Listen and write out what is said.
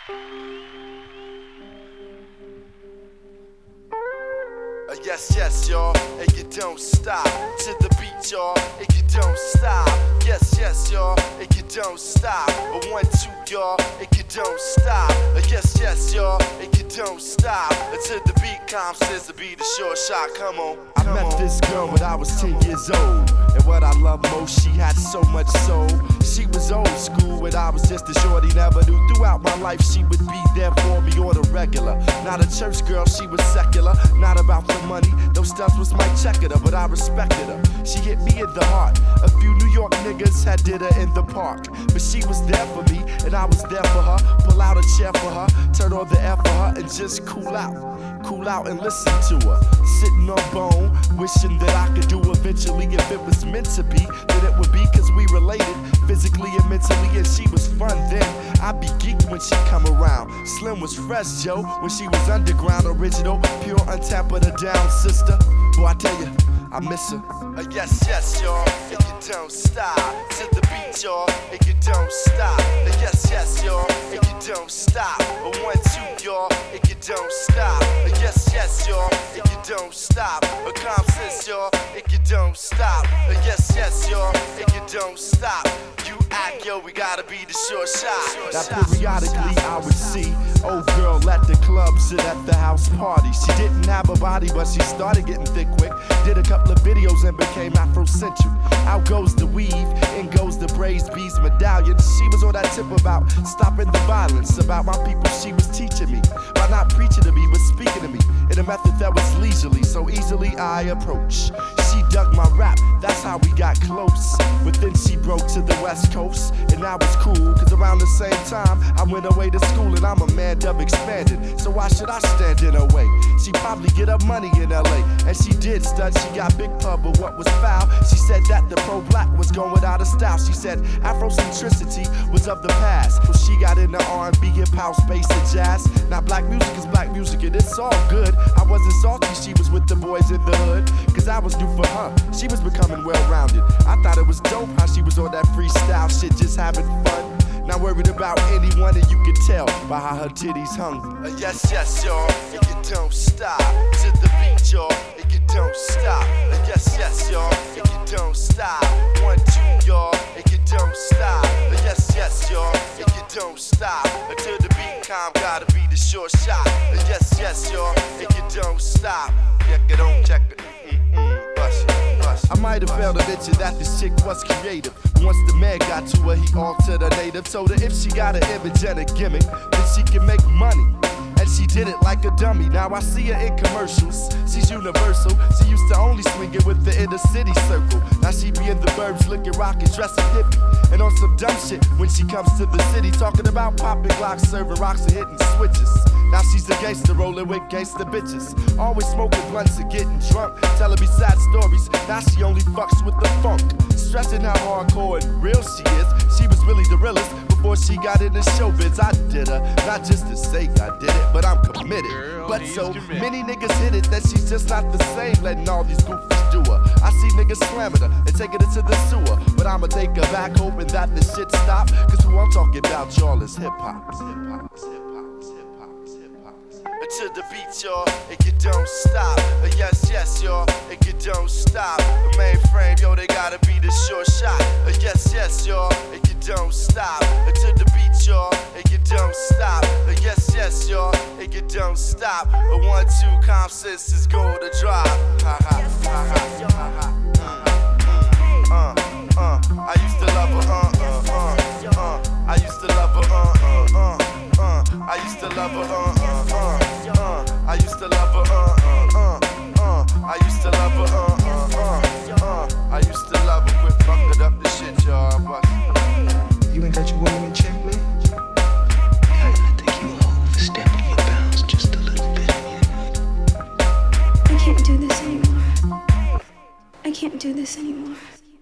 Yes, yes, y'all, and you don't stop. To the beat, y'all, and you don't stop. Yes, yes, y'all, and you don't stop. A 1, 2, y'all, and you don't stop. Yes, yes, y'all, and you don't stop. To the beat, Calm says to be the short shot. Come on. I met this girl when I was 10 years old, and what I love most, she had so much soul. She was old school when I was just a shorty, never knew. Throughout my life, she would be there for me on the regular. Not a church girl, she was secular. Not about the money, those stuff was my checker, but I respected her. She hit me in the heart. A few New York niggas had did her in the park, but she was there for me, and I was there for her. Pull out a chair for her, turn on the air for her, and just cool out and listen to her. Sitting on bone, wishing that I could do eventually. If it was meant to be, then it would be, cause we related physically and mentally, and she was fun then. I'd be geeked when she come around. Slim was fresh, Joe, when she was underground, original, pure, untapped, but a down sister. Boy, I tell you, I miss her. Yes, yes, y'all, and you don't stop. To the beat, y'all, and you don't stop. Yes, yes, y'all, and you don't stop. A 1, 2, y'all, and you don't stop. Yes, yes, y'all, and you don't stop. A Calm says, y'all, and you don't stop. Yes, yes, y'all, and you don't stop. You act, yo, we gotta be the short shot. Now periodically I would see old girl at the club, sit at the house party. She didn't have a body, but she started getting thick quick. Did a couple of videos and became Afrocentric. Out goes the weave, in goes the braids, beads, medallion. She was on that tip about stopping the violence, about my people she was teaching me. By not preaching to me, but speaking to me in a method that was leisurely, so easily I approach. She dug my rap, that's how we got close. But then she broke to the West Coast, and that was cool, cause around the same time I went away to school, and I'm a man dove expanded, so why should I stand in her way? She probably get her money in LA, and she did stud, she got big pub, but what was foul? She said that the pro-black was going out of style. She said Afrocentricity was of the past. Well, she got into R&B, hip-house, bass, and jazz. Now black music is black music, and it's all good. I wasn't salty, she was with the boys in the hood, cause I was new for her. She was becoming well-rounded. I thought it was dope how she was on that freestyle shit, just having fun. Not worried about anyone, and you can tell by how her titties hung. Yes, yes, y'all, and you don't stop. To the beat, y'all, and you don't stop. Yes, yes, y'all, and you don't stop. 1, 2, y'all, and you don't stop. Yes, yes, y'all, and you don't stop. Until the beat calm, gotta be the short shot. Yes, yes, y'all, and you don't stop. Check it on, check it. I might have failed to mention that this chick was creative. Once the man got to her, he altered her native. Told her if she got an image and a gimmick, then she can make money. And she did it like a dummy. Now I see her in commercials. She's universal. She used to only swing it with the inner city circle. Now she be in the burbs looking rockin', dressing hippie. And on some dumb shit when she comes to the city, talking about popping Glocks, serving rocks and hitting switches. Now she's a gangster rolling with gangster bitches. Always smoking blunts and getting drunk. Telling me sad stories. Now she only fucks with the funk. Stressing how hardcore and real she is. She was really the realest before she got into showbiz. I did her, not just to say I did it, but I'm committed. But so many niggas hit it that she's just not the same, letting all these goofies do her. I see niggas slamming her and taking it to the sewer, but I'ma take her back, hoping that the shit stop. Cause who I'm talking about, y'all, is hip-hop. To the beat, y'all, and you don't stop. Yes, yes, y'all, and you don't stop. The mainframe, yo, they gotta be the short shot. Yes, yes, y'all, and you don't stop. To the beat, y'all, and you don't stop. Yes, yes, y'all, and you don't stop. A 1, 2, Calm says is going to drop. Ha ha ha ha ha ha.